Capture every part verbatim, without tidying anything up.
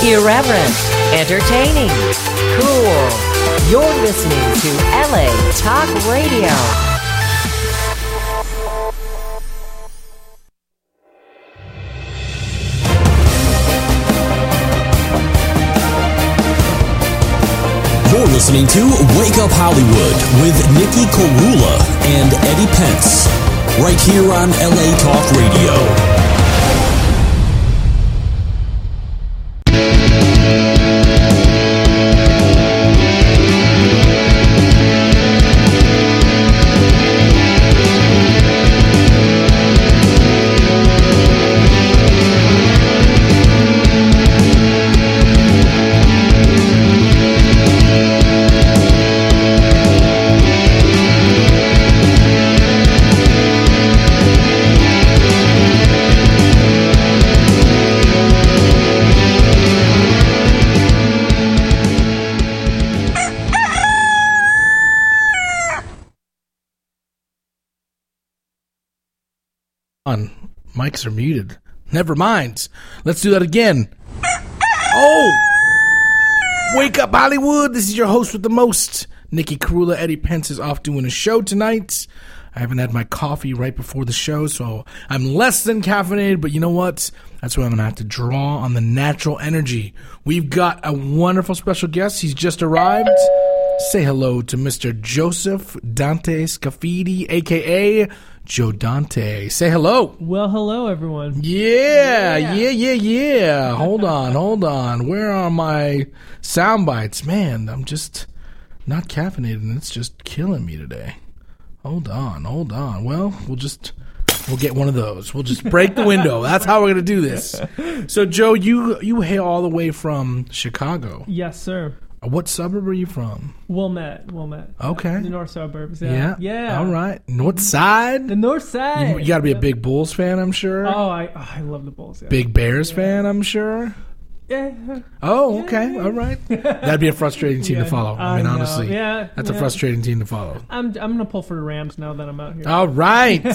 Irreverent, entertaining, cool. You're listening to L A Talk Radio. You're listening to Wake Up Hollywood with Nikki Korula and Eddie Pence, right here on L A Talk Radio. On. Mics are muted. Never mind. Let's do that again. Oh! Wake up, Hollywood. This is your host with the most. Nikki Korula. Eddie Pence is off doing a show tonight. I haven't had my coffee right before the show, so I'm less than caffeinated, but you know what? That's why I'm going to have to draw on the natural energy. We've got a wonderful special guest. He's just arrived. Say hello to Mister Joseph Dante Scafidi, a k a. Joe Dante. Say hello. Well, hello, everyone. Yeah, yeah, yeah, yeah, yeah. Hold on, hold on. Where are my sound bites? Man, I'm just not caffeinated, and it's just killing me today. Hold on, hold on. Well, we'll just... We'll get one of those. We'll just break the window. That's how we're going to do this. So, Joe, you you hail all the way from Chicago. Yes, sir. What suburb are you from? Wilmette. Wilmette. Okay. The north suburbs. Yeah. Yeah. Yeah. All right. North side? The north side. You, you got to be a big Bulls fan, I'm sure. Oh, I oh, I love the Bulls. Yeah. Big Bears yeah. fan, I'm sure. Yeah. Oh, okay. All right. That'd be a frustrating team yeah. to follow. I mean, I honestly. Yeah. That's yeah. a frustrating team to follow. I'm I'm going to pull for the Rams now that I'm out here. All right.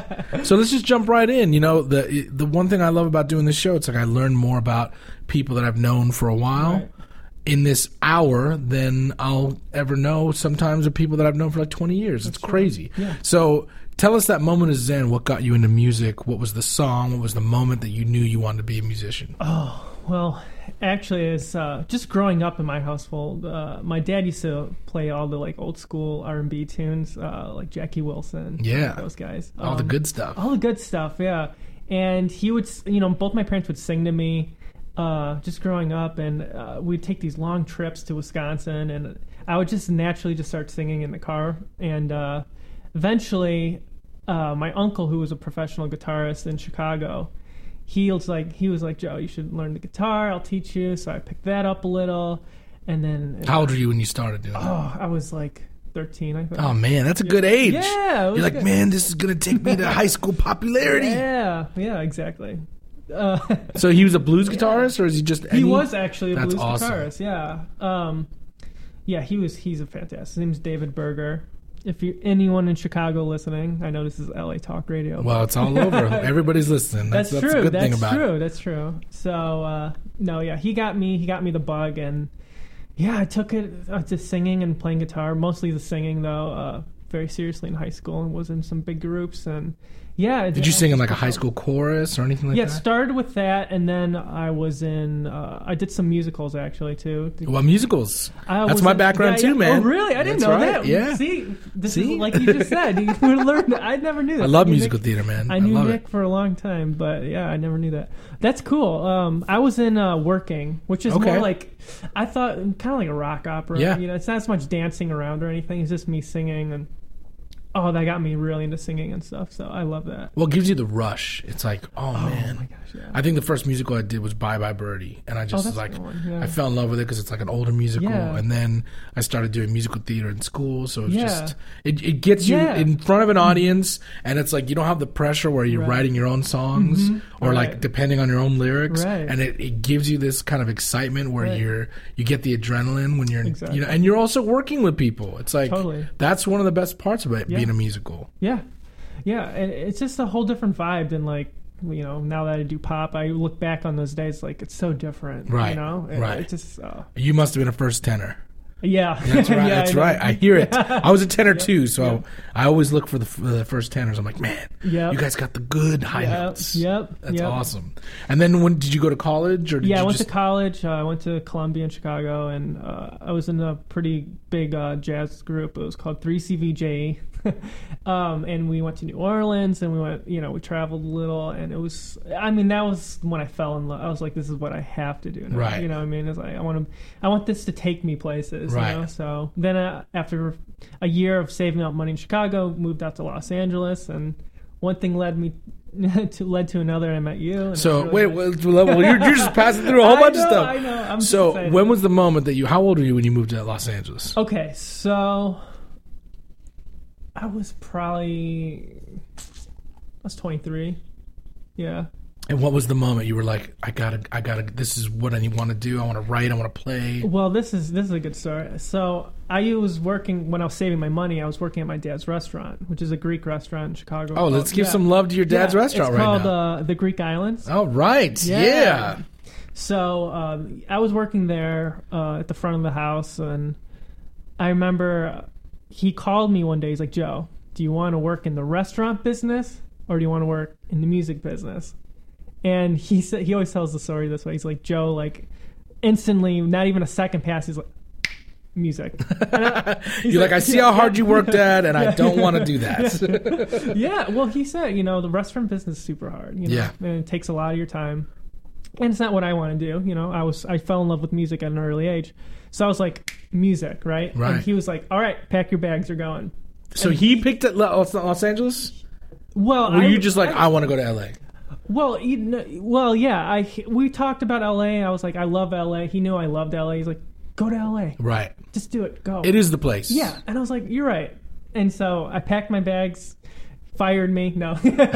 So let's just jump right in. You know, the the one thing I love about doing this show, it's like I learn more about people that I've known for a while. Right. In this hour than I'll ever know sometimes of people that I've known for like twenty years. It's That's crazy. Right. Yeah. So tell us that moment of Zen. What got you into music? What was the song? What was the moment that you knew you wanted to be a musician? Oh, well, actually, it's uh, just growing up in my household. Uh, my dad used to play all the like old school R and B tunes, uh, like Jackie Wilson. Yeah. Those guys. All um, the good stuff. All the good stuff, yeah. And he would, you know, both my parents would sing to me. Uh, just growing up, and uh, we'd take these long trips to Wisconsin, and I would just naturally just start singing in the car. And uh, eventually, uh, my uncle, who was a professional guitarist in Chicago, he was like, he was like, Joe, you should learn the guitar. I'll teach you. So I picked that up a little, and then. How old were you when you started doing oh, that? Oh, I was like thirteen, I think. Oh man, that's a good age. Yeah, you're like, good. Man, this is gonna take me to high school popularity. Yeah, yeah, exactly. Uh, so he was a blues guitarist, yeah. or is he just? Any? He was actually a That's blues awesome. guitarist. Yeah, um, yeah. He was. He's a fantastic. His name's David Berger. If you anyone in Chicago listening, I know this is L A Talk Radio. Well, it's all over. Everybody's listening. That's, that's, that's true. a good that's thing about true. it. That's true. So uh, no, yeah, he got me. He got me the bug, and yeah, I took it uh, to singing and playing guitar. Mostly the singing, though. Uh, very seriously in high school, and was in some big groups and. Yeah. Did you sing in like a high school chorus or anything like yeah, that? Yeah, started with that, and then I was in. Uh, I did some musicals actually too. Well, musicals. I That's my in, background yeah, too, man. Oh, really? I didn't That's know right. that. Yeah. See, this See? is like you just said. You learned. I never knew that. I love I musical Nick, theater, man. I knew I Nick it. for a long time, but yeah, I never knew that. That's cool. Um, I was in uh, Working, which is okay. more like I thought, kind of like a rock opera. Yeah. You know, it's not as much dancing around or anything. It's just me singing and. Oh, that got me really into singing and stuff, so I love that. Well, it gives you the rush. It's like, oh, oh man. My gosh, yeah. I think the first musical I did was Bye Bye Birdie, and I just oh, was like, yeah. I fell in love with it because it's like an older musical, yeah. and then I started doing musical theater in school, so it's yeah. just, it, it gets you yeah. in front of an audience, and it's like you don't have the pressure where you're right. writing your own songs, mm-hmm. or right. like depending on your own lyrics, right. and it, it gives you this kind of excitement where right. you're, you get the adrenaline when you're, exactly. you know, and you're also working with people. It's like, totally. That's one of the best parts about yeah. being a musical. Yeah. Yeah, and it's just a whole different vibe than like you know, now that I do pop, I look back on those days like it's so different. Right, You know, it, right. It just uh, You must have been a first tenor. yeah, That's right. yeah, That's I know. right. I hear it. I was a tenor Yep, too, so yep. I always look for the, for the first tenors. I'm like, man, Yep. you guys got the good high Yep, notes. yep, That's yep. awesome. And then when did you go to college, or did Yeah, I you went just to college. Uh, I went to Columbia in Chicago, and uh, I was in a pretty big uh, jazz group. It was called three C V J. um, and we went to New Orleans, and we went, you know, we traveled a little, and it was, I mean, that was when I fell in love. I was like, this is what I have to do now. Right. You know what I mean? It's like, I want to, I want this to take me places, Right. you know? So then uh, after a year of saving up money in Chicago, moved out to Los Angeles, and one thing led me to led to another, and I met you. And So it's really wait, nice. well, well, you're, you're just passing through a whole I bunch know, of stuff. I know. I'm just so excited. when was the moment that you? How old were you when you moved to Los Angeles? Okay, so I was probably I was twenty-three. Yeah. And what was the moment you were like, I gotta, I gotta, this is what I want to do. I want to write. I want to play. Well, this is this is a good story. So I was working when I was saving my money. I was working at my dad's restaurant, which is a Greek restaurant in Chicago. Oh, let's give Yeah. some love to your dad's Yeah, restaurant it's right called, now. Uh, the Greek Islands. Oh, right. Yeah. So um, I was working there uh, at the front of the house, and I remember he called me one day. He's like, Joe, do you want to work in the restaurant business or do you want to work in the music business? And he said, he always tells the story this way. He's like, Joe, like instantly, not even a second pass, he's like, music. And I- he's You're like, I see yeah, how hard yeah, you worked yeah, at, and I yeah. don't want to do that. Yeah, well, he said, you know, the restaurant business is super hard. You know, Yeah. and it takes a lot of your time, and it's not what I want to do. You know, I was I fell in love with music at an early age, so I was like, music, right? Right. And he was like, all right, pack your bags, you're going. So he picked at Los Los Angeles? Well, Were I, you just like, I, I want to go to L A? well, you know, well, yeah. I we talked about L A. I was like, I love L A. He knew I loved L A. He's like, go to L A, Right. just do it, go. It is the place. Yeah, and I was like, you're right. And so I packed my bags, fired me. No.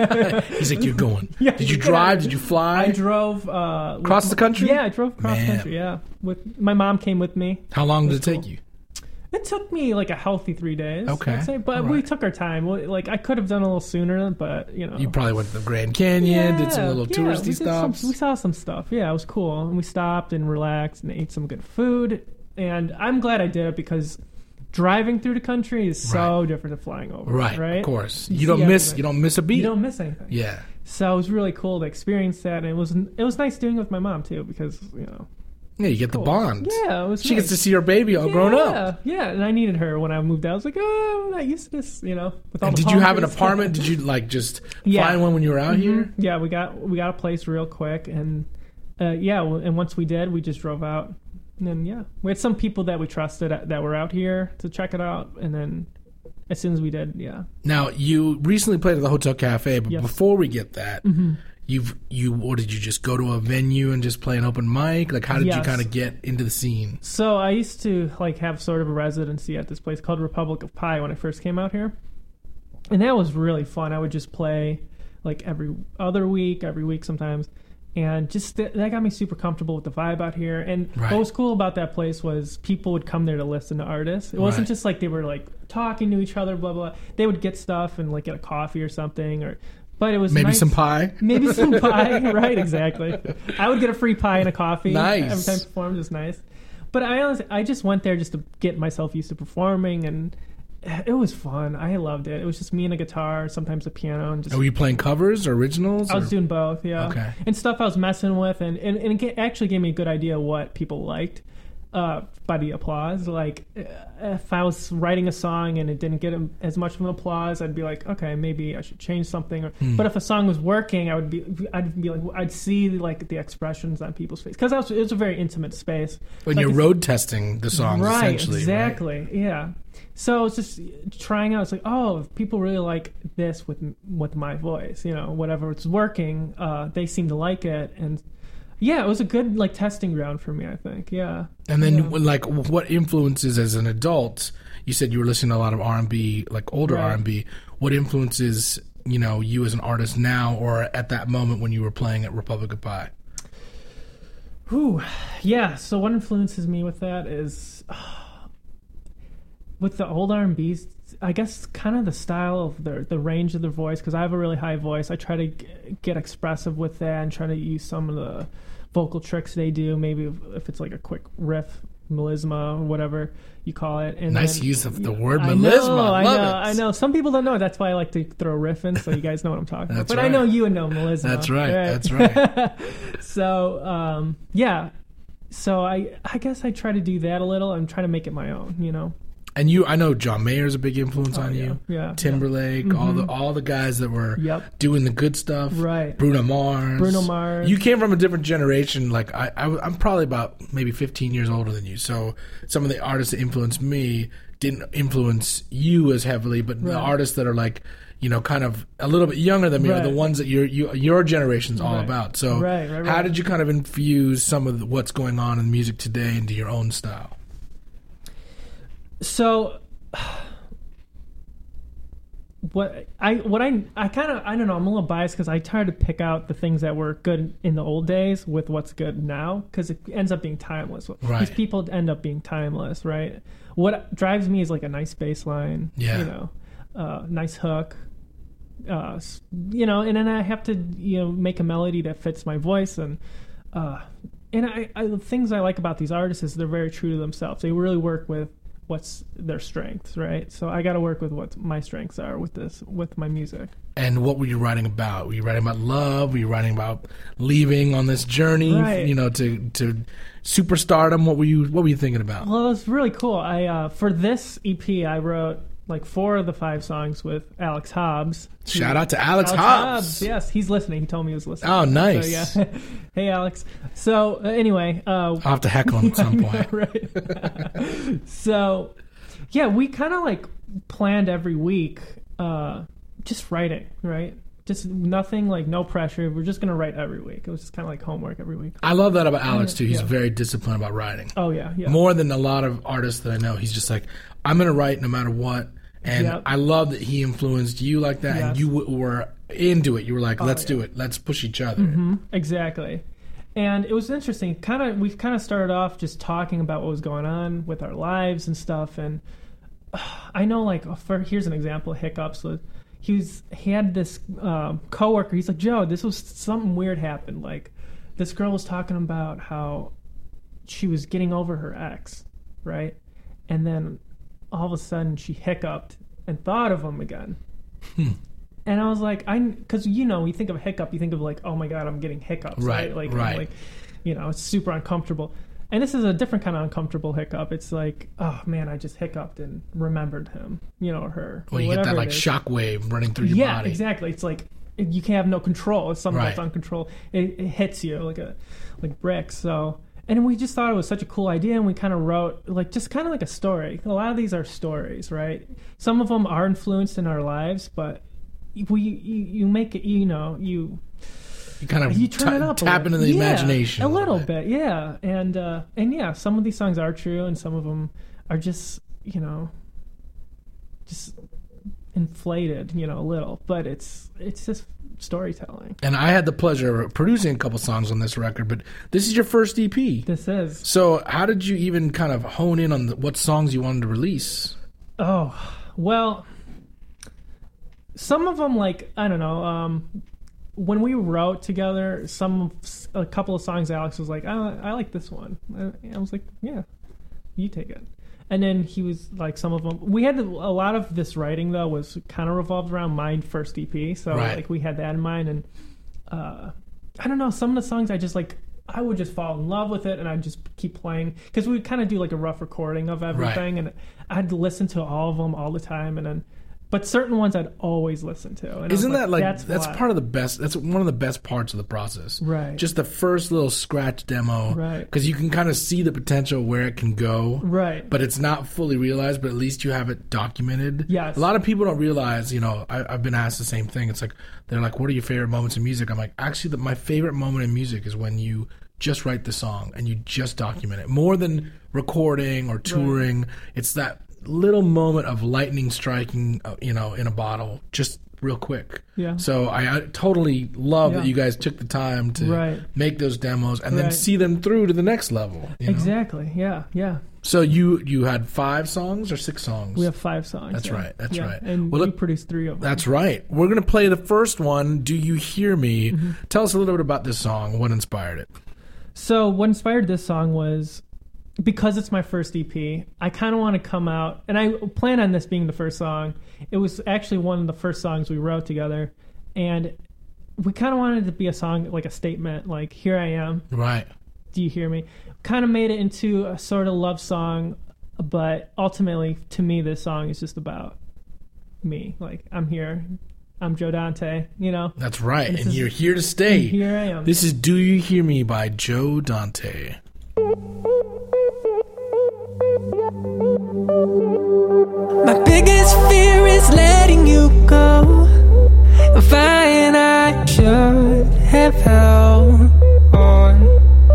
He's like, you're going. Yeah, Did you yeah. drive? Did you fly? I drove uh, with Across my- the country? Yeah, I drove across Man. the country. Yeah, with my mom came with me. How long did it That's take cool. you? It took me like a healthy three days. Okay. I'd say, but All we right. took our time. Well, Like I could have done a little sooner, but you know, You probably went to the Grand Canyon, did some Yeah, little yeah, touristy we did stops. Some, we saw some stuff. Yeah, it was cool, and we stopped and relaxed and ate some good food. And I'm glad I did it because driving through the country is so Right. different than flying over. right, Right. of course. You You don't see miss. everything. You don't miss a beat. You don't miss anything. Yeah. So it was really cool to experience that, and it was it was nice doing it with my mom too because you know. Yeah, you get Cool. the bond. Yeah, it was. She nice. gets to see her baby all grown up. Yeah, yeah, and I needed her when I moved out. I was like, oh, I'm not used to this, you know. With all And the did you palm have an trees. apartment? Did you like just Yeah. find one when you were out here? Mhm. Yeah, we got we got a place real quick, and uh, yeah, w- and once we did, we just drove out, and then yeah, we had some people that we trusted at- that were out here to check it out, and then as soon as we did, yeah, Now you recently played at the Hotel Cafe, but Yes. before we get that, Mm-hmm. you've you or did you just go to a venue and just play an open mic? Like how did you Yes. kind of get into the scene? So I used to like have sort of a residency at this place called Republic of Pie when I first came out here, and that was really fun. I would just play like every other week, every week sometimes, and just th- that got me super comfortable with the vibe out here. And Right. what was cool about that place was people would come there to listen to artists. It wasn't Right. just like they were like talking to each other, blah blah. They would get stuff and like get a coffee or something, or but it was Maybe nice. some pie. Maybe some pie, right? Exactly. I would get a free pie and a coffee Nice. every time I performed. Just nice. But I honestly, I just went there just to get myself used to performing, and it was fun. I loved it. It was just me and a guitar, sometimes a piano, and just. And were you playing covers or originals? I was or- doing both, yeah. Okay. And stuff I was messing with, and, and, and it ga- actually gave me a good idea what people liked uh, by the applause. Like, uh, if I was writing a song and it didn't get um, as much of an applause, I'd be like, okay, maybe I should change something. Or, Hmm. But if a song was working, I would be, I'd be like, I'd see like the expressions on people's face because it was a very intimate space. when Like you're if- road testing the songs, right, essentially. Right? exactly, yeah. So it's just trying out. It's like, oh, if people really like this with with my voice, you know, whatever it's working, uh, they seem to like it, and yeah, it was a good like testing ground for me, I think. Yeah. And then, Yeah. like, what influences as an adult? You said you were listening to a lot of R and B, like older Right. R and B. What influences, you know, you as an artist now, or at that moment when you were playing at Republic of Pie? Whew. Yeah. So what influences me with that is with the old R and B I guess kind of the style of the the range of their voice, because I have a really high voice. I try to g- get expressive with that and try to use some of the vocal tricks they do. Maybe if, if it's like a quick riff, melisma, or whatever you call it. And nice then, use of the word I melisma. Know, I Love know, it. I know. Some people don't know. That's why I like to throw riff in, so you guys know what I'm talking about. That's But I right. know you know melisma. That's right. That's right. So um, yeah. So I I guess I try to do that a little and try to make it my own. You know. And you, I know John Mayer's a big influence Oh, on yeah, you. yeah, Timberlake, yeah. all the Mhm. all the guys that were Yep. doing the good stuff. Right. Bruno Mars. Bruno Mars. You came from a different generation. Like I, I, I'm probably about maybe fifteen years older than you. So some of the artists that influenced me didn't influence you as heavily, but the Right. artists that are like, you know, kind of a little bit younger than me are Right. the ones that your you, your generation's all Right. about. So Right, right, how right. did you kind of infuse some of the, what's going on in music today into your own style? So what I what I I kind of I don't know, I'm a little biased because I try to pick out the things that were good in the old days with what's good now, because it ends up being timeless. Right. These people end up being timeless, right? What drives me is like a nice bass line, Yeah. you know, uh, nice hook, uh, s- you know, and then I have to you know make a melody that fits my voice, and uh, and I, I the things I like about these artists is they're very true to themselves. They really work with what's their strengths, right? So I got to work with what my strengths are with this, with my music. And what were you writing about? Were you writing about love? Were you writing about leaving on this journey, Right. you know, to to superstardom? What were you What were you thinking about? Well, it's really cool. I uh, for this E P, I wrote like four of the five songs with Alex Hobbs. Shout out to Alex, Hobbs. Yes, he's listening. He told me he was listening. Oh, nice. So, yeah. Hey, Alex. So uh, anyway, uh, I'll have to heckle him at some point. right. So, yeah, we kind of like planned every week, uh, just writing, right? Just nothing, like no pressure. We're just gonna write every week. It was just kind of like homework every week. I love that about Alex too. He's Yeah. very disciplined about writing. Oh yeah, yeah. More than a lot of artists that I know. He's just like, I'm going to write no matter what. And Yep. I love that he influenced you like that, and Yes. you w- were into it. You were like, let's yeah. do it. Let's push each other. Mm-hmm. Exactly. And it was interesting. Kind of, we've kind of started off just talking about what was going on with our lives and stuff. And uh, I know, like, for here's an example of hiccups. He was he had this um, coworker. He's like, Joe, this was something weird happened. Like, this girl was talking about how she was getting over her ex, right? And then all of a sudden she hiccuped and thought of him again. And I was like, I, because you know, you think of a hiccup, you think of like, oh my god, I'm getting hiccups, Right, right? Like, right. like, you know, it's super uncomfortable. And this is a different kind of uncomfortable hiccup. It's like, oh man, I just hiccuped and remembered him, you know, or her. Well, or you get that whatever like it is. shock wave running through your Yeah, body. exactly. It's like you can have no control. It's something Right. that's uncontrolled. It, it hits you like a like bricks. So, and we just thought it was such a cool idea, and we kind of wrote like just kind of like a story. A lot of these are stories, right? Some of them are influenced in our lives, but we you, you make it. You know, you You kind of you turn t- it up a tap little. into the Yeah, imagination a little bit. Yeah, and uh, and yeah, some of these songs are true, and some of them are just you know just inflated, you know, a little. But it's it's just storytelling. And I had the pleasure of producing a couple songs on this record, but this is your first E P. This is So how did you even kind of hone in on the, what songs you wanted to release? oh well. Some of them, like I don't know. Um, when we wrote together, some a couple of songs, Alex was like, oh, "I like this one." I was like, "Yeah, you take it." And then he was like, "Some of them." We had a lot of this writing though was kind of revolved around my first E P, so Right. like we had that in mind. And uh, I don't know, some of the songs I just like. I would just fall in love with it, and I'd just keep playing because we would kind of do like a rough recording of everything, and I'd listen to all of them all the time, and then. But certain ones I'd always listen to. And I was Isn't that like that's, that's, why. part of the best? That's one of the best parts of the process, Right. Just the first little scratch demo, Right. Because you can kind of see the potential where it can go, Right. But it's not fully realized. But at least you have it documented. Yes. A lot of people don't realize. You know, I, I've been asked the same thing. It's like they're like, "What are your favorite moments in music?" I'm like, actually, the, my favorite moment in music is when you just write the song and you just document it more than recording or touring. Right. It's that little moment of lightning striking, uh, you know, in a bottle, just real quick. Yeah. So I, I totally love Yeah. that you guys took the time to Right. make those demos and then Right. see them through to the next level. you know? Exactly. Yeah. Yeah. So you you had five songs or six songs? We have five songs. That's yeah. right, that's Yeah. right. And Well, we look- produced three of them. That's right. We're going to play the first one, Do You Hear Me? Mm-hmm. Tell us a little bit about this song. What inspired it? So what inspired this song was because it's my first E P, I kind of want to come out, and I plan on this being the first song. It was actually one of the first songs we wrote together, and we kind of wanted it to be a song, like a statement, like, here I am, Right. do you hear me? Kind of made it into a sort of love song, but ultimately, to me, this song is just about me. Like, I'm here. I'm Joe Dante, you know? That's right. And And, this is- you're here to stay. And here I am. This is Do You Hear Me by Joe Dante. My biggest fear is letting you go. If I and I should have held on,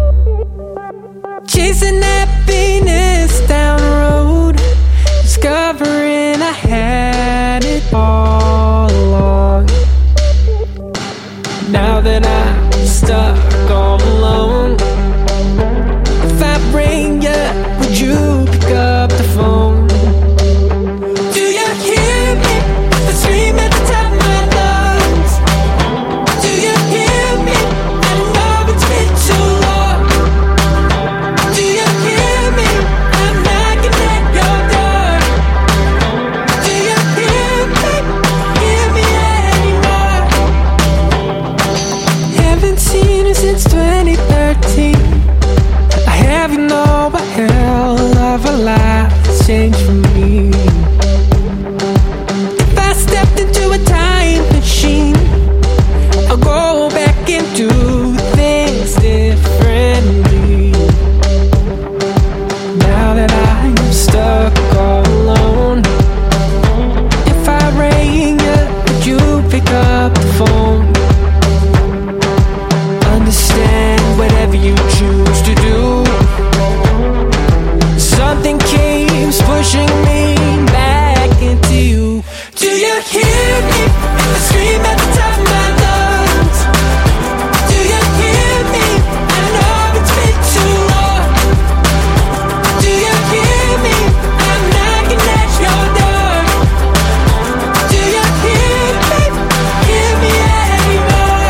chasing happiness down the road, discovering I had it all along. Now that I'm stuck all alone, if I bring you, would you pick up the phone? Do you hear me? The scream at the top of my lungs. Do you hear me? I know it's been too long. Do you hear me? I'm knocking at your door. Do you hear me? Hear me anymore? Haven't seen you since twenty thirteen. I have you know a hell of a lot has changed for me. If I stepped into a time machine, I'll go back and do things differently. Now that I'm stuck all alone, if I rang you, would you pick up the phone? Understand whatever you choose to do. Something keeps pushing me back into you. Do you hear me? I scream at the top of my lungs. Do you hear me? I know it's been too long. Do you hear me? I'm knocking at your door. Do you hear me? Hear me anymore?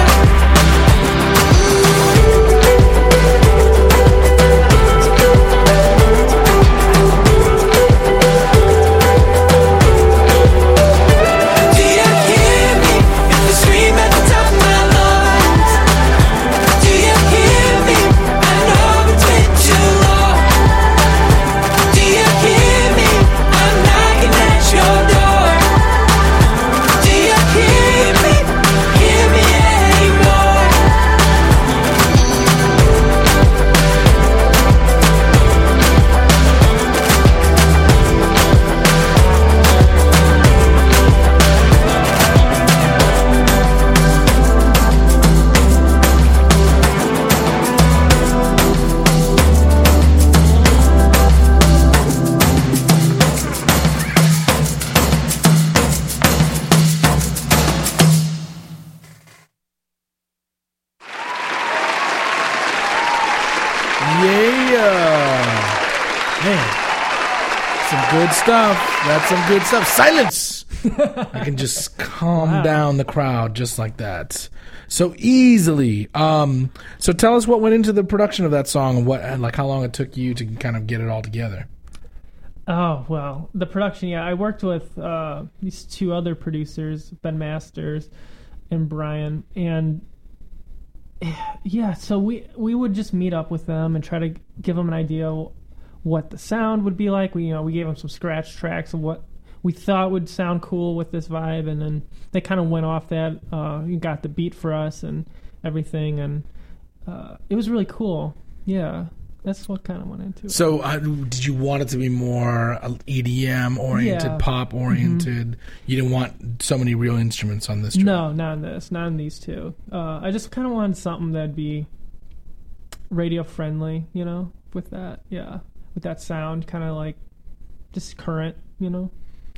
Do you hear me? If I scream at the top of my lungs. Do you hear me? I know it's been too long. Do you hear me? I'm knocking at your door. Do you hear me? Hear me anymore? Yeah. Man. Some good stuff. That's some good stuff. Silence! I can just calm Wow. down the crowd just like that. So easily. Um, so tell us what went into the production of that song and what, and like how long it took you to kind of get it all together. Oh, well, the production, yeah. I worked with uh, these two other producers, Ben Masters and Brian. And, yeah, so we, we would just meet up with them and try to give them an idea what the sound would be like. We, you know, we gave them some scratch tracks of what we thought would sound cool with this vibe. And then they kind of went off that. Uh, you got the beat for us and everything. And uh, it was really cool. Yeah. That's what kind of went into it. So, uh, did you want it to be more E D M oriented, Yeah. pop oriented? Mm-hmm. You didn't want so many real instruments on this track? No, not in this. Not in these two. Uh, I just kind of wanted something that'd be radio friendly, you know, with that. Yeah. With that sound, kind of like just current, you know.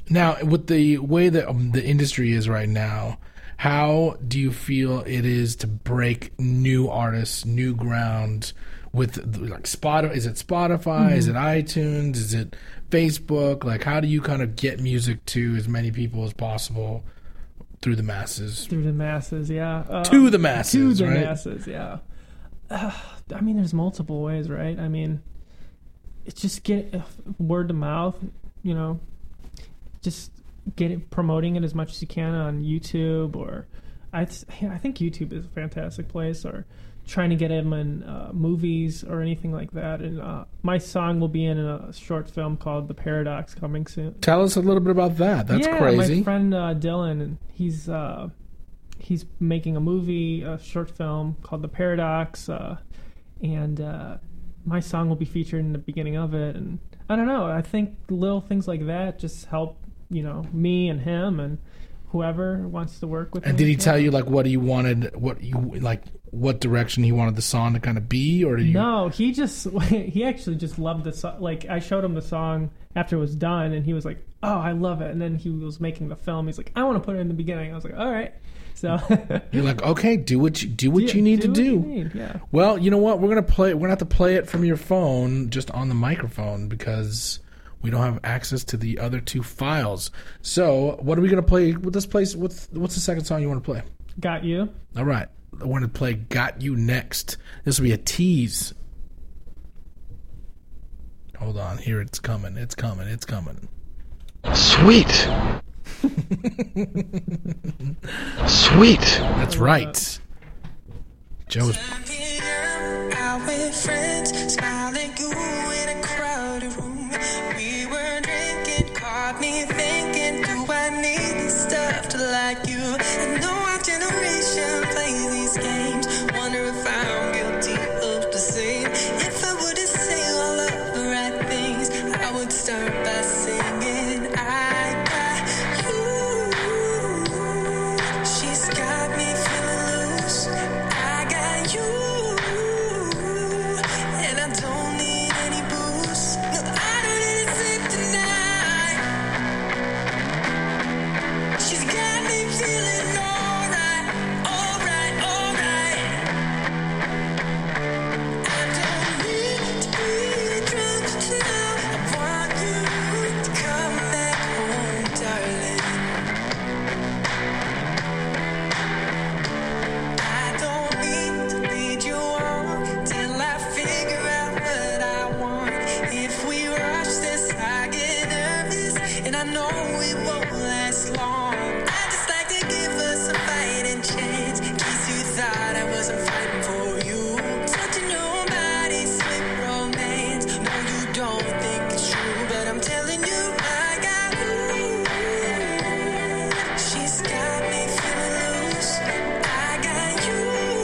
Now, with the way that um, the industry is right now, how do you feel it is to break new artists, new ground with like Spotify? Is it Spotify? Mm-hmm. Is it iTunes? Is it Facebook? Like, how do you kind of get music to as many people as possible through the masses? Through the masses, yeah. Uh, to the masses, To the right? masses, yeah. Uh, I mean, there's multiple ways, right? I mean, it's just get uh, word to mouth, you know, just get it, promoting it as much as you can on YouTube, or I, th- I think YouTube is a fantastic place, or trying to get him in uh, movies or anything like that. And uh, my song will be in a short film called The Paradox coming soon. Tell us a little bit about that. That's yeah, crazy. My friend uh, Dylan, he's uh, he's making a movie, a short film called The Paradox, uh, and uh, my song will be featured in the beginning of it. And I don't know, I think little things like that just help, you know, me and him and whoever wants to work with and me. did he tell you like what he wanted, what you like, what direction he wanted the song to kind of be, or did you? No, he just he actually just loved the song. Like, I showed him the song after it was done, and he was like, "Oh, I love it." And then he was making the film. He's like, "I want to put it in the beginning." I was like, "All right." So you're like, "Okay, do what you do what do, you need do to do." What you need, yeah. Well, you know what? We're gonna play. We're gonna have to play it from your phone, just on the microphone, because we don't have access to the other two files. So, what are we gonna play with this place? What's what's the second song you want to play? Got You. All right. I want to play Got You next. This will be a tease. Hold on. Here it's coming. It's coming. It's coming. Sweet. Sweet. That's right. Joe's. Out with friends, smiling you in a crowded room. We were drinking, caught me thinking, do I need this stuff to like you? I know our generation plays these games. Wonder if I'm guilty of the same. If I were to say all of the right things, I would start by singing, I got you. She's got me feeling loose. I got you. And I don't need any booze. No, I don't need to sleep tonight. She's got me feeling alright, alright, alright. I don't need to be drunk to know I want you to come back home, darling. I don't need to lead you on till I figure out what I want. If we rush this, I get nervous, and I know it won't last long. I just like to give us a fighting chance, in case you thought I wasn't fighting for you. Touching your body, sweet romance. No, you don't think it's true, but I'm telling you, I got you. She's got me feeling loose. I got you.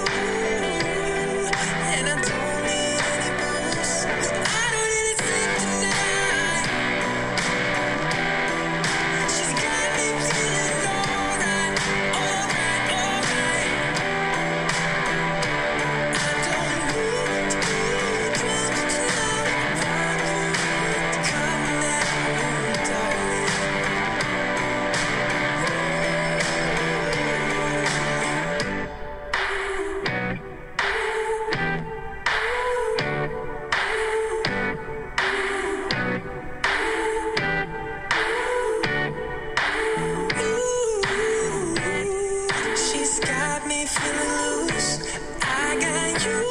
And I don't need any booze. No, I don't need to sleep tonight. She's got me feeling alright, alright, alright. I don't need to be drunk to know I want you to come back home, darling. She's got me feeling loose. I got you.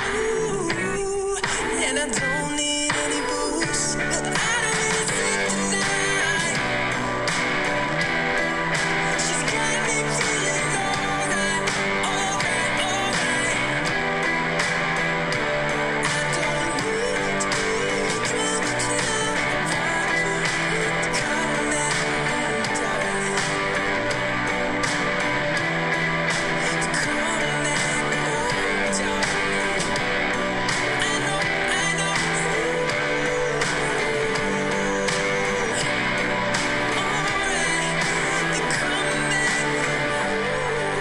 And I don't need any booze. No, I don't need to sleep tonight. She's got me feeling alright, alright, alright. I don't need to be drunk to know I want you to come back home, darling. To come back home, darling. I know, I know. Alright, to come back.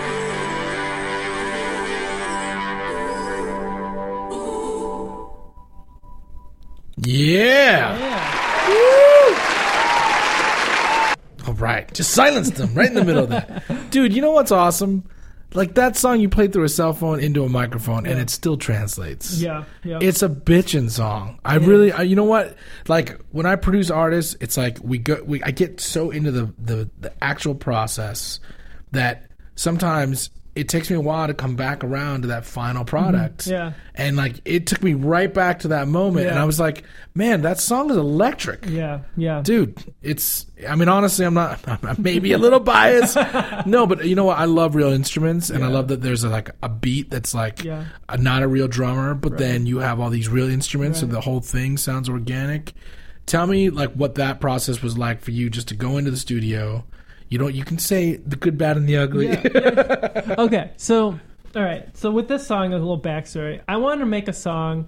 Yeah. Yeah. Right. Just silenced them right in the middle of that. Dude, you know what's awesome? Like that song you played through a cell phone into a microphone, and it still translates. Yeah, yeah. It's a bitchin' song. I Yeah. really, I, you know what? Like when I produce artists, it's like we go, we I get so into the the, the actual process that sometimes it takes me a while to come back around to that final product. Yeah. And like it took me right back to that moment, and Yeah. I was like, man, that song is electric. Yeah, yeah. Dude, it's, I mean, honestly, I'm not, I'm maybe a little biased. No, but you know what? I love real instruments, and I Yeah. love that there's a, like a beat that's like Yeah. a, not a real drummer, but Right. then you have all these real instruments, so Right. the whole thing sounds organic. Tell me, like, what that process was like for you just to go into the studio. You don't, you can say the good, bad, and the ugly. Yeah, yeah. Okay, so all right, so with this song, a little backstory. I wanted to make a song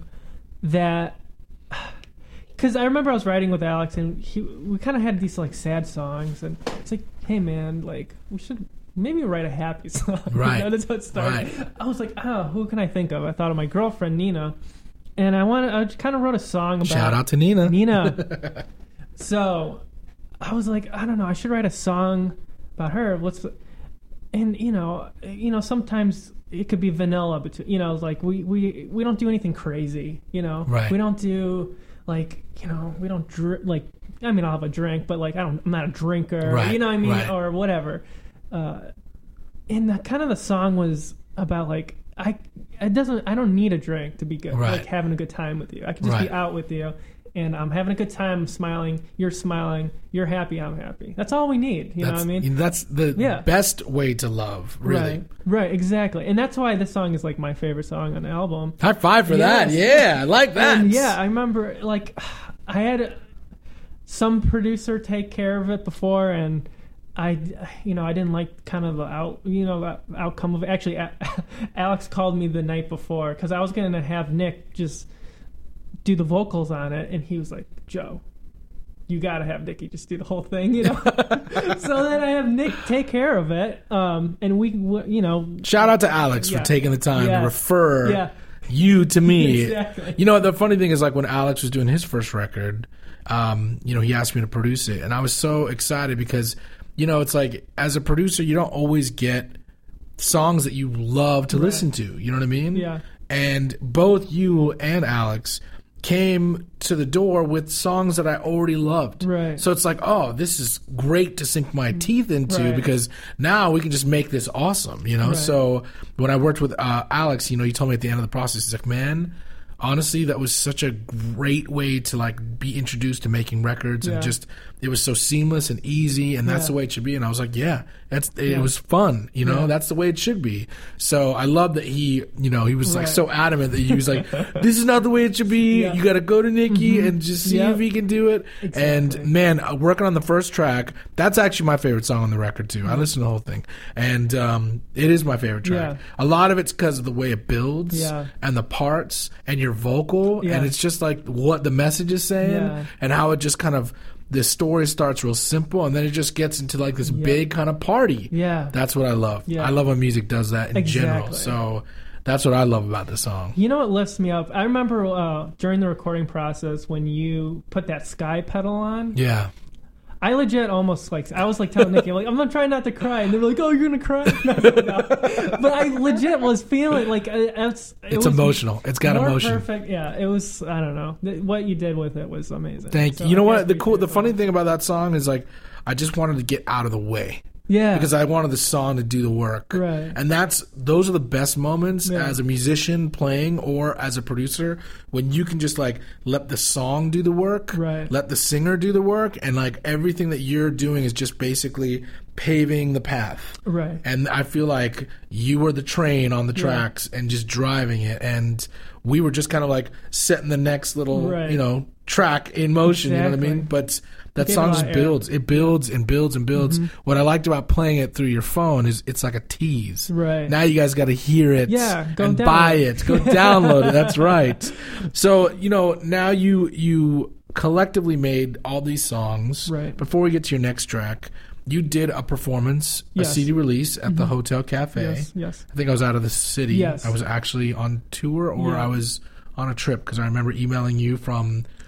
that, because I remember I was writing with Alex, and he, we kind of had these like sad songs, and it's like, hey man, like we should maybe write a happy song. Right. You know, that's how it started. Right. I was like, oh, who can I think of? I thought of my girlfriend Nina, and I wanted, I kind of wrote a song about Shout out to Nina. Nina. So I was like, I don't know, I should write a song about her. What's the, and you know, you know, sometimes it could be vanilla, but you know, like we we we don't do anything crazy. You know, Right. we don't do like, you know, we don't dr- like. I mean, I'll have a drink, but like I don't. I'm not a drinker. Right, You know what I mean, right. or whatever. Uh, and the, kind of the song was about like I. It doesn't. I don't need a drink to be good. Right. Like having a good time with you. I can just Right. be out with you. And I'm having a good time, smiling. You're smiling. You're happy. I'm happy. That's all we need. You know That's, what I mean? That's the Yeah. best way to love, really. Right. Right. Exactly. And that's why this song is like my favorite song on the album. High five for Yes. that. Yeah, I like that. And yeah, I remember like I had some producer take care of it before, and I, you know, I didn't like kind of the out, you know, the outcome of it. Actually, A- Alex called me the night before because I was going to have Nick just do the vocals on it, and he was like, Joe, you got to have Nicky just do the whole thing, you know. So then I have Nick take care of it, um, and we, w- you know, Shout out to Alex Yeah. for taking the time Yeah. to refer Yeah. you to me. Exactly. You know, the funny thing is, like, when Alex was doing his first record, um, you know, he asked me to produce it, and I was so excited because, you know, it's like, as a producer, you don't always get songs that you love to listen to. You know what I mean? Yeah. And both you and Alex came to the door with songs that I already loved. Right. So it's like, oh, this is great to sink my teeth into Right. because now we can just make this awesome, you know? Right. So when I worked with uh, Alex, you know, he told me at the end of the process, he's like, man, honestly, that was such a great way to like be introduced to making records Yeah. and just, it was so seamless and easy and that's Yeah. the way it should be. And I was like, yeah, that's, it Yeah. was fun, you know, Yeah. that's the way it should be. So I love that he, you know, he was like Right. so adamant that he was like, this is not the way it should be. Yeah. You got to go to Nicky and just see Yeah. if he can do it. And Exactly. man, uh, working on the first track, that's actually my favorite song on the record too. I listened to the whole thing, and um, it is my favorite track. Yeah. A lot of it's because of the way it builds Yeah. and the parts and your vocal, Yeah. and it's just like what the message is saying Yeah. and how it just kind of, the story starts real simple and then it just gets into like this big kind of party. Yeah. That's what I love. Yeah. I love when music does that in general. Exactly. So that's what I love about the song. You know what lifts me up? I remember uh, during the recording process when you put that sky pedal on. Yeah. I legit almost like I was like telling Nicky, like, I'm gonna try not to cry, and they were like, "Oh, you're gonna cry." No, no. But I legit was feeling like uh, it's it It's was emotional. It's got more emotion. Perfect. Yeah, it was. I don't know. Th- What you did with it was amazing. Thank So you. You know I what? guess The we cool, did the well. funny thing about that song is like, I just wanted to get out of the way. Yeah. Because I wanted the song to do the work. Right. And that's, those are the best moments Yeah. as a musician playing or as a producer when you can just like let the song do the work. Right. Let the singer do the work. And like everything that you're doing is just basically paving the path. Right. And I feel like you were the train on the tracks and just driving it. And we were just kind of like setting the next little, Right. you know, track in motion. You know what I Exactly. mean? But that Gave song a just lot of air. builds. It builds and builds and builds. What I liked about playing it through your phone is it's like a tease. Right. Now you guys got to hear it Yeah, go and download buy it. it. Go download it. That's right. So, you know, now you you collectively made all these songs. Right. Before we get to your next track, you did a performance, Yes. a C D release at the Hotel Cafe. Yes. Yes. I think I was out of the city. Yes. I was actually on tour or Yeah. I was on a trip because I remember emailing you from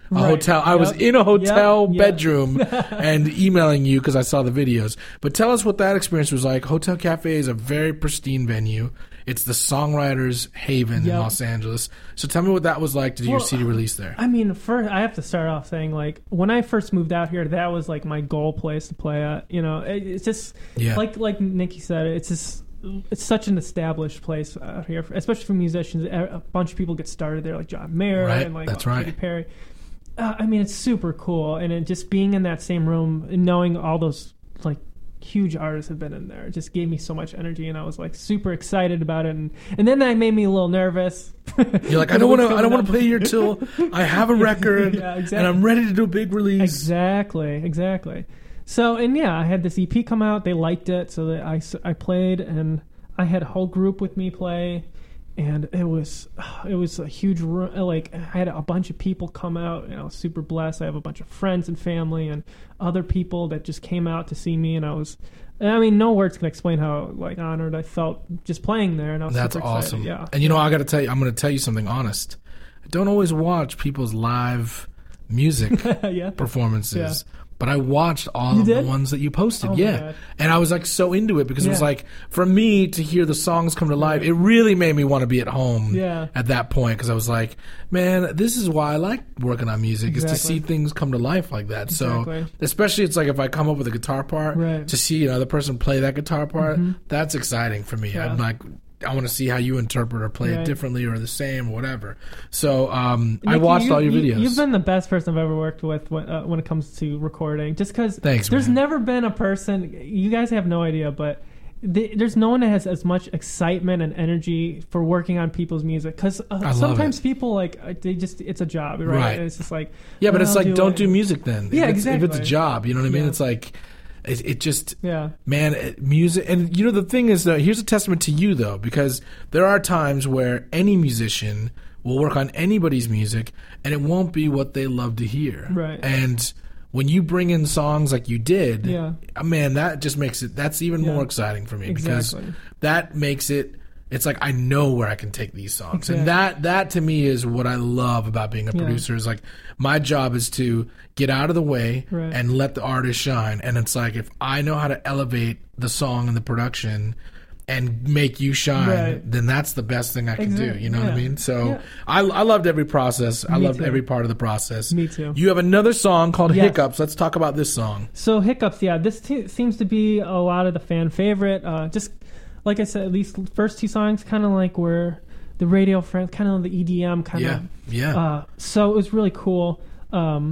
a Right. hotel. I was Yep. in a hotel Yep. Yep. bedroom and emailing you because I saw the videos. But tell us what that experience was like. Hotel Cafe is a very pristine venue. It's the songwriters' haven in Yep. Los Angeles. So tell me what that was like to do your Well, C D release there. I mean, first I have to start off saying like when I first moved out here, that was like my goal place to play at. You know, it, it's just Yeah. like like Nikki said, it's just it's such an established place out here, especially for musicians. A bunch of people get started there, like John Mayer Right, and like that's uh, right. Katy Perry. Uh, I mean, it's super cool, and it, just being in that same room and knowing all those like huge artists have been in there, it just gave me so much energy, and I was like super excited about it. And, and then that made me a little nervous. You're like, I don't want to. I don't want to play here till I have a record Yeah, exactly. and I'm ready to do a big release. Exactly, exactly. So, and yeah, I had this E P come out. They liked it, so that I, s- I played, and I had a whole group with me play, and it was it was a huge room. Like I had a bunch of people come out, and I was super blessed. I have a bunch of friends and family and other people that just came out to see me, and I was. I mean, no words can explain how like honored I felt just playing there, and I was That's super excited. awesome. Yeah, And you know, I got to tell you, I'm going to tell you something honest. I don't always watch people's live music yeah. performances. Yeah. But I watched all You of did? the ones that you posted, Oh my yeah. God. And I was like so into it because it was Yeah. like, for me to hear the songs come to life, it really made me want to be at home Yeah. at that point because I was like, man, this is why I like working on music is to Exactly. see things come to life like that. Exactly. So, especially it's like if I come up with a guitar part, Right. to see another person play that guitar part, that's exciting for me. Yeah. I'm like, I want to see how you interpret or play it Right. differently or the same or whatever. So um, I Nikki, watched you- all your you- videos. You've been the best person I've ever worked with when, uh, when it comes to recording. Just because Thanks, there's man. never been a person. You guys have no idea, but th- there's no one that has as much excitement and energy for working on people's music. Because uh, love sometimes it. people like uh, they just it's a job, right? Right. And it's just like Yeah, but well, it's like, do don't it. do music then. Yeah, if it's, If it's a exactly. job, you know what I mean? Yeah. It's like, it, it just, Yeah. man, it- music. And you know, the thing is, though, here's a testament to you, though, because there are times where any musician will work on anybody's music and it won't be what they love to hear. Right. And when you bring in songs like you did, Yeah. uh, man, that just makes it, that's even Yeah. more exciting for me Exactly. because that makes it, it's like I know where I can take these songs. Exactly. And that that to me is what I love about being a Yeah. producer is like my job is to get out of the way Right. and let the artist shine. And it's like if I know how to elevate the song and the production and make you shine, Right. then that's the best thing I can do. Exactly. You know what I Yeah. mean? So Yeah. I, I loved every process. I Me loved too. every part of the process. Me too. You have another song called Yes. Hiccups. Let's talk about this song. So Hiccups, yeah, this t- seems to be a lot of the fan favorite. Uh, just like I said, these first two songs kind of like were the radio friends, kind of the E D M kind Yeah. of. Yeah. Uh, so it was really cool. Um,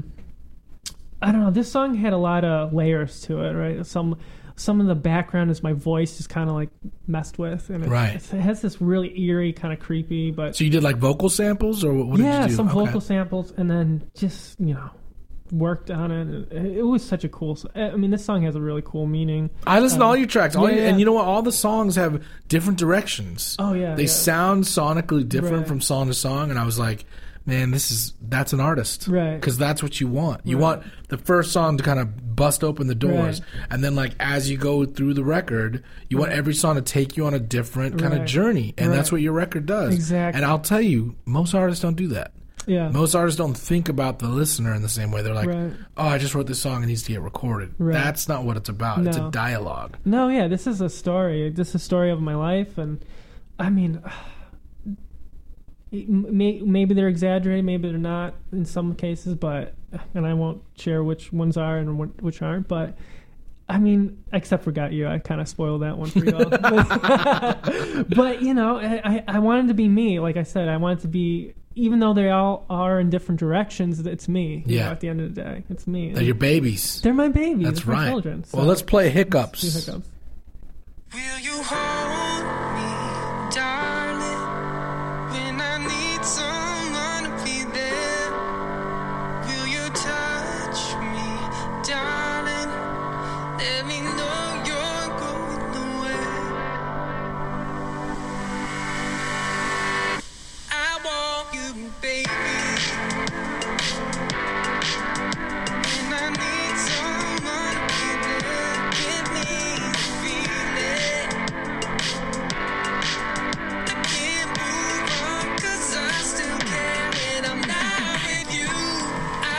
I don't know. This song had a lot of layers to it, right? Some some of the background is my voice is kind of like messed with, and it, Right. it has this really eerie, kind of creepy, but so you did like vocal samples or what, what yeah, did you do? some Okay. vocal samples, and then just you know worked on it. It, it was such a cool. s- I mean, this song has a really cool meaning. I listen to all your tracks, all yeah, your, yeah. and you know what? All the songs have different directions. Oh, yeah, they yeah. sound sonically different Right. from song to song, and I was like, man, this is that's an artist, Right. Because that's what you want. You Right. want the first song to kind of bust open the doors, Right. and then like as you go through the record, you want every song to take you on a different kind of Right. journey, and that's Right. what your record does. Exactly. And I'll tell you, most artists don't do that. Yeah, Most artists don't think about the listener in the same way. They're like, Right. "Oh, I just wrote this song; it needs to get recorded." Right. That's not what it's about. It's a No. dialogue. no, yeah, this is a story. This is a story of my life, and I mean. it may, maybe they're exaggerated, maybe they're not in some cases, but and I won't share which ones are and wh- which aren't. But I mean, except for Got You, I kind of spoiled that one for y'all. But you know, I, I wanted to be me. Like I said, I wanted to be. Even though they all are in different directions, it's me. you Yeah. know, at the end of the day, it's me. They're your babies. They're my babies. That's They're my right. children. So. Well, let's play Hiccups. Do Hiccups. Will you hold me, darling, when I need someone to be there? Will you touch me, darling? Let me know you're going away. I want you, baby. When I need someone to be there, give me the feeling. I can't move on 'cause I still care when I'm not with you. I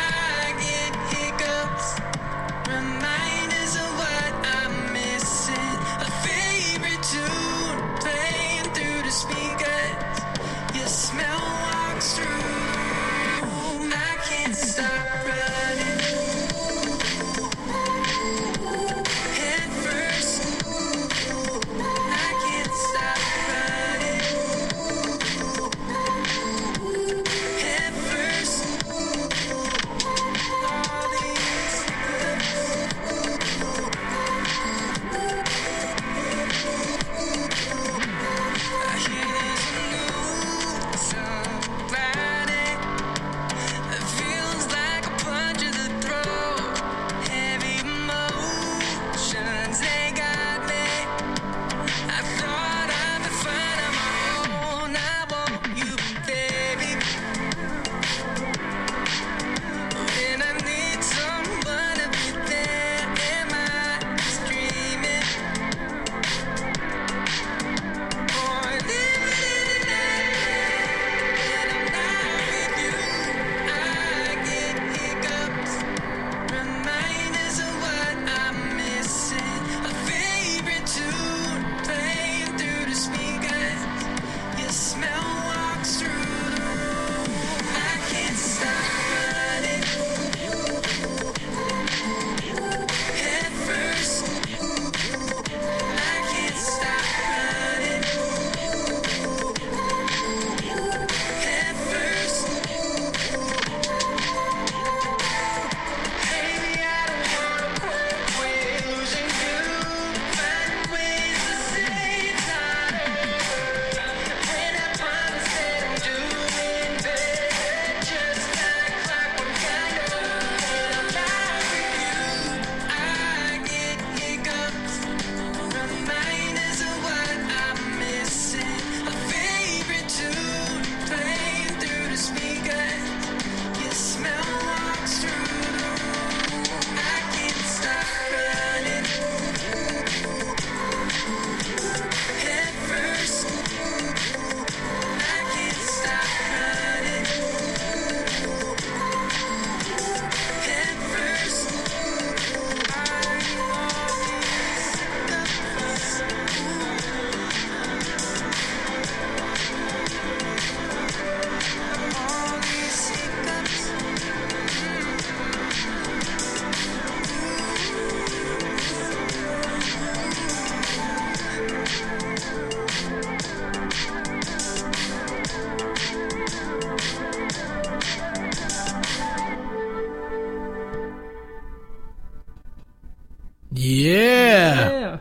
Yeah. Yeah.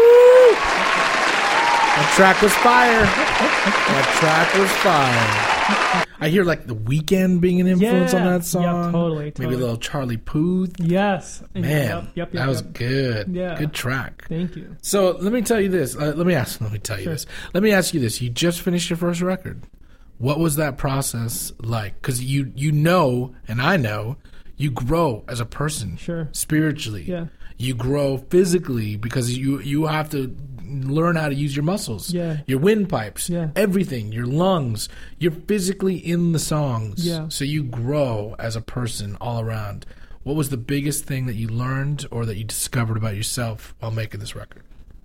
That track was fire. That track was fire. I hear like The Weeknd being an influence Yeah. on that Yep, song. totally, Maybe totally. a little Charlie Puth. Yes. Man, Yep, yep, yep, that was yep. good. Yeah. Good track. Thank you. So let me tell you this. Uh, let me ask. Let me tell you Sure. this. Let me ask you this. You just finished your first record. What was that process like? Because you you know, and I know, you grow as a person. Sure. Spiritually. Yeah. You grow physically because you you have to learn how to use your muscles. Yeah. Your windpipes. Yeah. Everything. Your lungs. You're physically in the songs. Yeah. So you grow as a person all around. What was the biggest thing that you learned or that you discovered about yourself while making this record?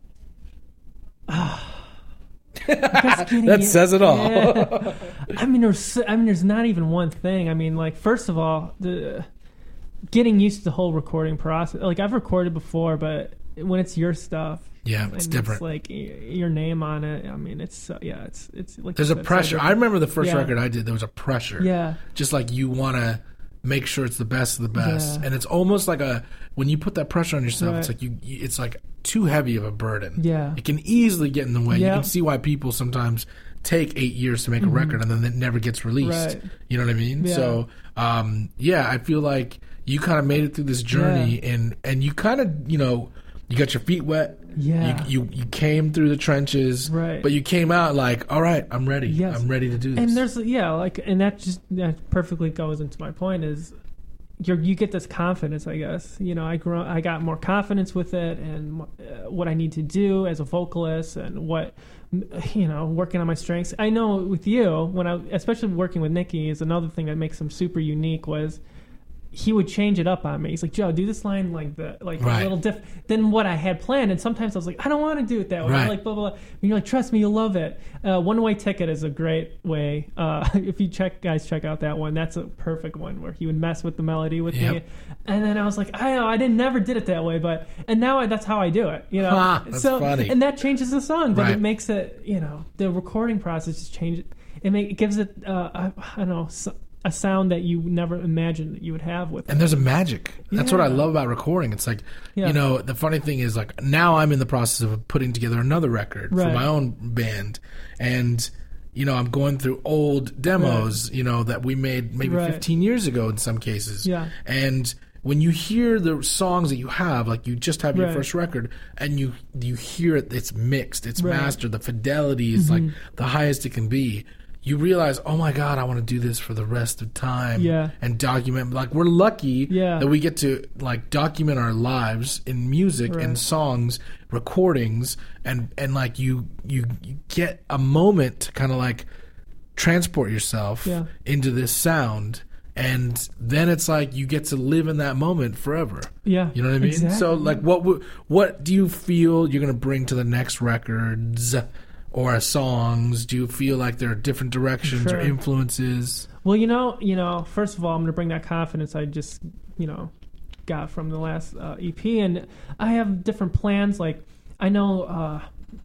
That says it all. Yeah. I mean, there's, I mean, there's not even one thing. I mean, like, first of all, the getting used to the whole recording process. Like, I've recorded before, but when it's your stuff, Yeah, it's and different. It's like y- your name on it. I mean, it's uh, yeah, it's it's like There's you a said, so pressure. I different. remember the first Yeah. record I did, there was a pressure. Yeah. Just like you want to make sure it's the best of the best. Yeah. And it's almost like a, when you put that pressure on yourself, it's Right. like you, you, it's like too heavy of a burden. Yeah. It can easily get in the way. You Yeah. can see why people sometimes take eight years to make a record and then it never gets released. Right. You know what I mean? Yeah. So, um, yeah, I feel like you kind of made it through this journey and, and you kind of, you know, you got your feet wet. Yeah. You, you you came through the trenches. Right. But you came out like, all right, I'm ready. Yes. I'm ready to do this. And there's yeah, like, and that just that perfectly goes into my point is, you you get this confidence. I guess you know I grow I got more confidence with it and uh, what I need to do as a vocalist and what you know working on my strengths. I know with you when I especially working with Nicky is another thing that makes him super unique was. He would change it up on me. He's like, Joe, do this line like the like Right. a little diff than what I had planned. And sometimes I was like, I don't want to do it that way. Right. Like blah blah blah. And you're like, trust me, you'll love it. Uh, One Way Ticket is a great way. Uh, if you check guys check out that one, that's a perfect one where he would mess with the melody with Yep. me. And then I was like, I know I didn't never did it that way, but and now I, that's how I do it. You know, Ha, that's so funny. and that changes the song, but Right. it makes it you know the recording process just changes. It make it gives it uh, I, I don't know. So, a sound that you never imagined that you would have with it. And there's a magic. That's what I Yeah. love about recording. It's like, Yeah. you know, the funny thing is like now I'm in the process of putting together another record for Right. my own band. And, you know, I'm going through old demos, you know, that we made maybe Right. fifteen years ago in some cases. Yeah. And when you hear the songs that you have, like you just have your Right. first record and you you hear it, it's mixed, it's Right. Mm-hmm. mastered, the fidelity is like the highest it can be. You realize, oh my God, I want to do this for the rest of time. Yeah. And document. Like, we're lucky Yeah. that we get to, like, document our lives in music Right. and songs, recordings, and, and like, you, you, you get a moment to kind of, like, transport yourself Yeah. into this sound. And then it's like you get to live in that moment forever. Yeah. You know what I mean? Exactly. So, like, what w- what do you feel you're going to bring to the next records or songs? Do you feel like there are different directions or Sure. influences? Well, you know, you know. First of all, I'm going to bring that confidence I just, you know, got from the last uh, E P, and I have different plans. Like, I know, uh,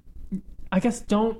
I guess don't.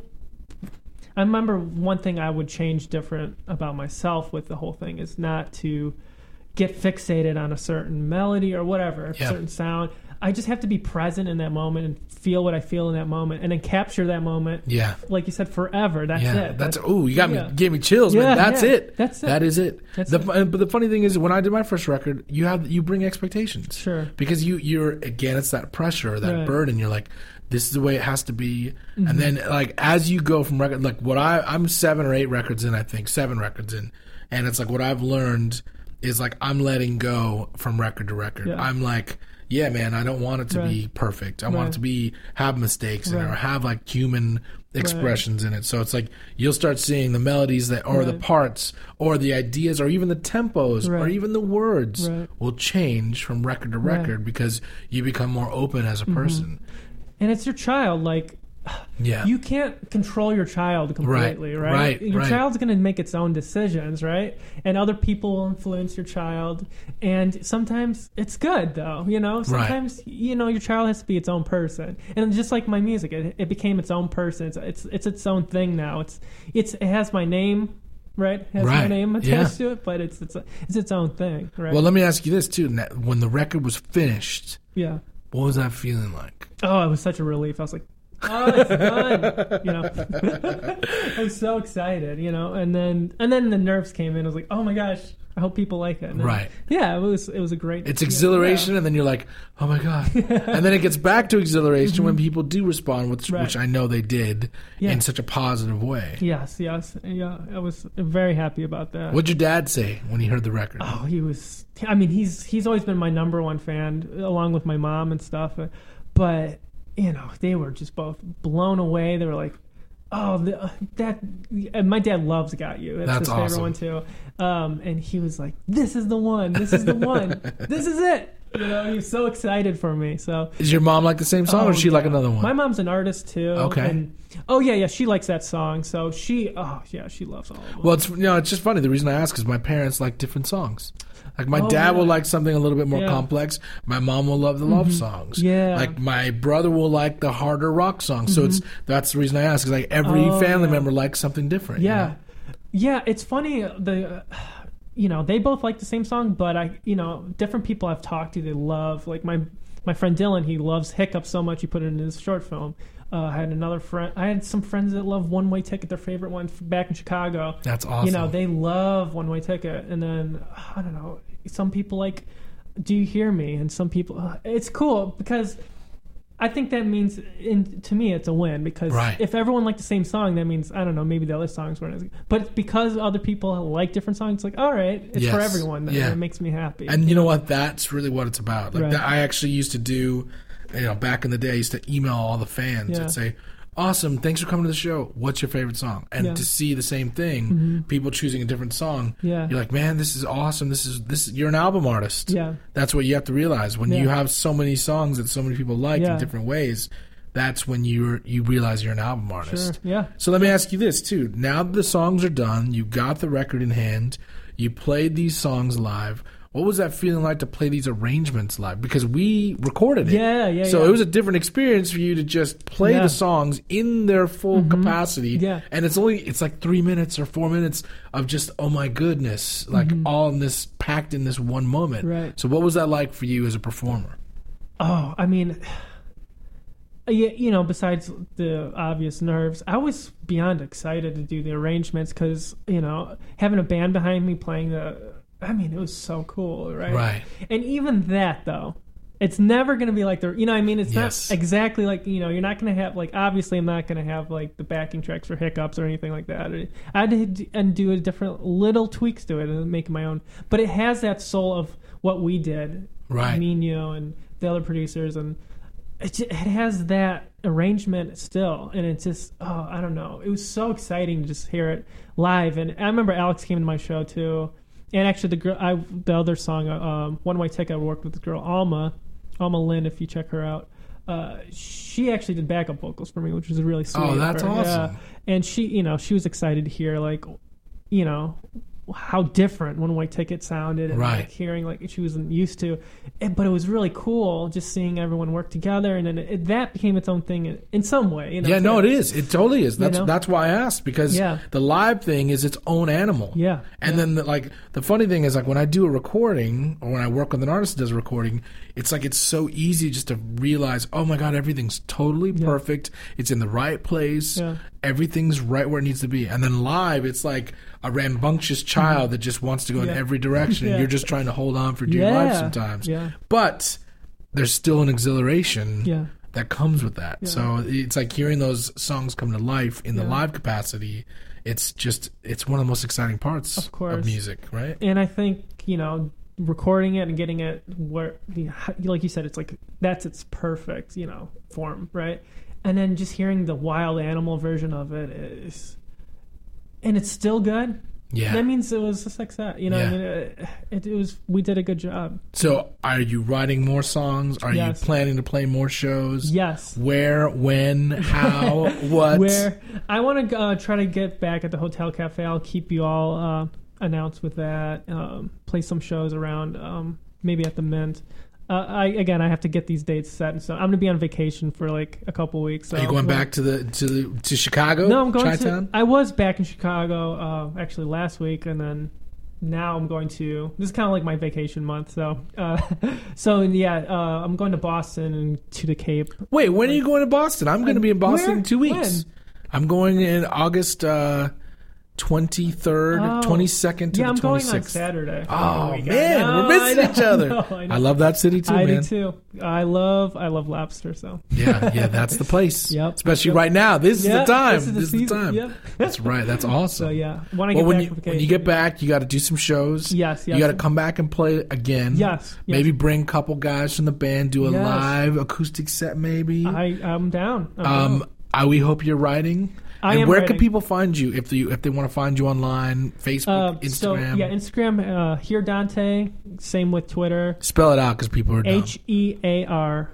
I remember one thing I would change different about myself with the whole thing is not to get fixated on a certain melody or whatever, a Yeah. certain sound. I just have to be present in that moment and feel what I feel in that moment, and then capture that moment. Yeah. Like you said, forever. That's yeah, it. that's ooh, you got yeah. me, gave me chills, man. Yeah, That's yeah. it. That's it. That is it. That's the, it. uh, But the funny thing is, when I did my first record, you have you bring expectations, Sure. because you you're again, it's that pressure, that Right. burden. You're like, this is the way it has to be, Mm-hmm. and then like as you go from record, like what I I'm seven or eight records in, I think seven records in, and it's like what I've learned is like I'm letting go from record to record. Yeah. I'm like. Yeah, man, I don't want it to Right. be perfect. I want Right. it to be have mistakes in it Right. or have like human expressions in it. So it's like you'll start seeing the melodies that or the Right. parts or the ideas or even the tempos or Right. even the words Right. will change from record to Right. record because you become more open as a person. And it's your child. Like, Yeah. you can't control your child completely, right? right, Your right. child's going to make its own decisions, right? And other people will influence your child. And sometimes it's good, though, you know? Sometimes, you know, your child has to be its own person. And just like my music, it, it became its own person. It's, it's it's its own thing now. It's it's It has my name, right? It has my Right. name attached Yeah. to it, but it's, it's, it's its own thing, right? Well, let me ask you this too. Now, when the record was finished, yeah. What was that feeling like? Oh, it was such a relief. I was like, oh, it's done. You know, I was so excited. You know, and then and then the nerves came in. I was like, oh my gosh, I hope people like it. And then, Right. Yeah, it was it was a great. It's exhilaration, yeah. and then you're like, oh my God. And then it gets back to exhilaration mm-hmm. when people do respond, which, Right. which I know they did Yeah. in such a positive way. Yes, yes, yeah. I was very happy about that. What'd your dad say when he heard the record? Oh, he was. I mean, he's he's always been my number one fan, along with my mom and stuff. But you know, they were just both blown away. They were like, "Oh, the, that." And my dad loves "Got You." It's That's his favorite awesome. one too. Um, and he was like, "This is the one. This is the one. This is it." You know, he was so excited for me. So, Is your mom like the same song, Oh, or does she like yeah. another one? My mom's an artist too. Okay. And, oh yeah, yeah. She likes that song. So she. Oh yeah, she loves all of them. Well, it's you know, it's just funny. The reason I ask is my parents like different songs. Like my Oh, dad will yeah. like something a little bit more Yeah. complex. My mom will love the love songs. Yeah. Like my brother will like the harder rock songs. So it's that's the reason I ask. Is like every Oh, family yeah. member likes something different. you Yeah, know? yeah. It's funny. The, uh, you know, they both like the same song, but I, you know, different people I've talked to, they love. Like my my friend Dylan, he loves Hiccup so much he put it in his short film. Uh, I had another friend. I had some friends that love One Way Ticket. Their favorite one f- back in Chicago. That's awesome. You know, they love One Way Ticket. And then I don't know. Some people like Do You Hear Me? And some people, uh, it's cool because I think that means, in, to me, it's a win because Right. if everyone liked the same song, that means, I don't know, maybe the other songs weren't as good. But because other people like different songs, it's like, all right, it's Yes. for everyone. Then. Yeah. It makes me happy. And you know what? That's really what it's about. Like Right. that, I actually used to do, you know, back in the day, I used to email all the fans Yeah. and say, "Awesome, thanks for coming to the show. What's your favorite song?" And Yeah. to see the same thing, people choosing a different song, Yeah. you're like, "Man, this is awesome. This is this. You're an album artist." Yeah. That's what you have to realize when Yeah. you have so many songs that so many people like Yeah. in different ways. That's when you you realize you're an album artist. Sure. Yeah. So let me ask you this too. Now that the songs are done, you got the record in hand, you played these songs live. What was that feeling like to play these arrangements live? Because we recorded it. Yeah, yeah, So yeah. it was a different experience for you to just play Yeah. the songs in their full capacity. Yeah. And it's only, it's like three minutes or four minutes of just, oh my goodness, like all in this, packed in this one moment. Right. So what was that like for you as a performer? Oh, I mean, yeah, you know, besides the obvious nerves, I was beyond excited to do the arrangements because, you know, having a band behind me playing the, I mean, it was so cool, right? Right. And even that, though, it's never going to be like the, you know what I mean? It's Yes. not exactly like, you know, you're not going to have, like, obviously I'm not going to have, like, the backing tracks for Hiccups or anything like that. I had to d- and do a different little tweaks to it and make it my own. But it has that soul of what we did. Right. Nino and the other producers, and it, ju- it has that arrangement still, and it's just, oh, I don't know. It was so exciting to just hear it live. And I remember Alex came to my show too. And actually, the girl, I, the other song, uh, um, One Way Ticket, I worked with this girl, Alma, Alma Lynn, if you check her out. Uh, she actually did backup vocals for me, which was really sweet. Oh, that's of her. awesome. Yeah. And she, you know, she was excited to hear, like, you know, how different One Way Ticket sounded, and Right. like hearing like she wasn't used to. And, but it was really cool just seeing everyone work together, and then it, that became its own thing in, in some way. You know, Yeah, no, too. it is. It totally is. That's know? that's why I asked, because Yeah. the live thing is its own animal. Yeah, And yeah. then the, like the funny thing is, like when I do a recording or when I work with an artist that does a recording, it's like it's so easy just to realize, oh my god, everything's totally perfect. It's in the right place. Yeah. Everything's right where it needs to be. And then live, it's like a rambunctious child that just wants to go in Yeah. every direction. Yeah. You're just trying to hold on for dear Yeah. life sometimes. Yeah. But there's still an exhilaration Yeah. that comes with that. Yeah. So it's like hearing those songs come to life in the Yeah. live capacity. It's just, it's one of the most exciting parts Of course. music, right? And I think, you know, recording it and getting it where, like you said, it's like that's its perfect, you know, form, right? And then just hearing the wild animal version of it is, and it's still good. Yeah. That means it was just like that, you know. Yeah. I mean, it, it, it was. We did a good job. So are you writing more songs? Are Yes. you planning to play more shows? Yes. Where, when, how, what? Where I want to uh, try to get back at the Hotel Cafe. I'll keep you all uh, announced with that. Um, play some shows around, um, maybe at the Mint. Uh, I again, I have to get these dates set, and so I'm going to be on vacation for like a couple weeks. So Are you going back to the to the to Chicago? No, I'm going Chi-town? to. I was back in Chicago uh, actually last week, and then now I'm going to. This is kind of like my vacation month. So, uh, so yeah, uh, I'm going to Boston and to the Cape. Wait, when are you going to Boston? I'm going to be in Boston Where? in two weeks. When? I'm going in August uh, twenty-third, Oh. twenty-second to Yeah, the I'm going twenty-sixth. on Saturday. Oh, weekend. man, I know, we're missing I know, each other. I, know, I, know. I love that city too, I man. do too. I love I love lobster. So Yeah, yeah, that's the place. Yep. Especially Yep. right now. This is Yeah, the time. this is the This is the season. time. Yep. That's right. That's awesome. so yeah, when I get Well, when back you from when vacation, you get back, you got to do some shows. Yes, yes. You got to come back and play again. Yes, yes. Maybe bring a couple guys from the band, do a Yes. live acoustic set. Maybe. I I'm down. I'm um, down. I, we hope you're writing. I and am where writing. can people find you if you if they want to find you online? Facebook, Uh, so Instagram. yeah, Instagram. Uh, Here Dante. Same with Twitter. Spell it out because people are dumb. H E A R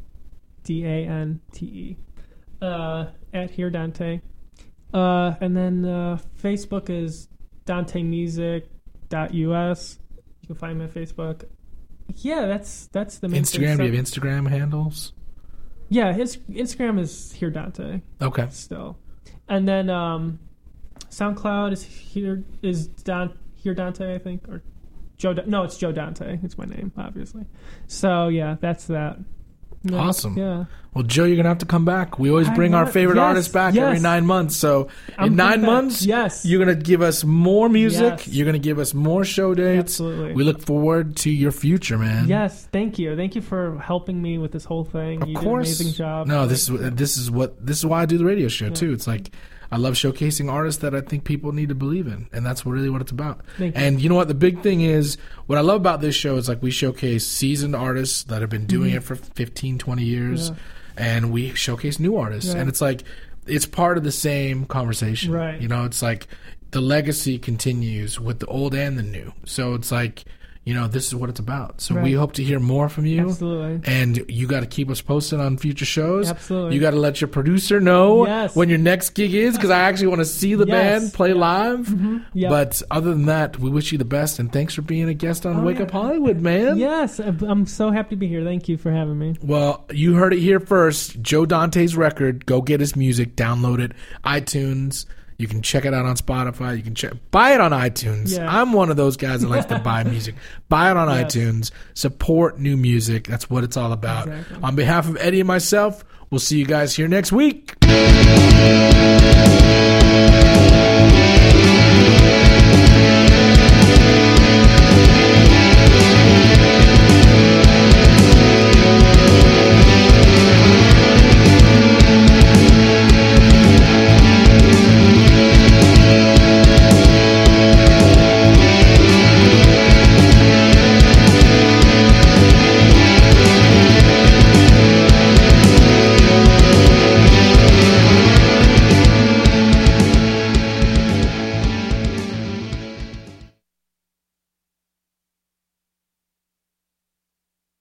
D A N T E. Uh, at Here Dante. Uh, and then uh, Facebook is dante music dot U S. You can find me on Facebook. Yeah, that's that's the main thing. Instagram. So- Do you have Instagram handles? Yeah, his Instagram is Here Dante Okay. still, and then um, SoundCloud is here is Don Here Dante, I think, or Joe. Da- no, it's Joe Dante. It's my name, obviously. So yeah, that's that. Yeah, Awesome. Yeah. Well, Joe, you're gonna have to come back. We always I bring our want- favorite yes, artists back yes. every nine months. So I'm in nine coming back. months, Yes. you're gonna give us more music. Yes. You're gonna give us more show dates. Absolutely. We look forward to your future, man. Yes, thank you. Thank you for helping me with this whole thing. Of you course. did an amazing job. No, this is this is what this is why I do the radio show too. It's like I love showcasing artists that I think people need to believe in, and that's what really what it's about. Thank you. And you know what? The big thing is what I love about this show is like we showcase seasoned artists that have been doing it for fifteen, twenty years, Mm-hmm. Yeah. and we showcase new artists, Right. and it's like it's part of the same conversation. Right. You know, it's like the legacy continues with the old and the new. So it's like, you know, this is what it's about. So we Right. hope to hear more from you. Absolutely. And you got to keep us posted on future shows. Absolutely. You got to let your producer know Yes. when your next gig is, because I actually want to see the Yes. band play live. Yep. But other than that, we wish you the best, and thanks for being a guest on Oh, Wake yeah. Up Hollywood, man. Yes, I'm I'm so happy to be here. Thank you for having me. Well, you heard it here first. Joe Dante's record. Go get his music. Download it. iTunes. You can check it out on Spotify. You can check buy it on iTunes. Yeah. I'm one of those guys that likes to buy music. Buy it on Yes. iTunes. Support new music. That's what it's all about. Exactly. On behalf of Eddie and myself, we'll see you guys here next week.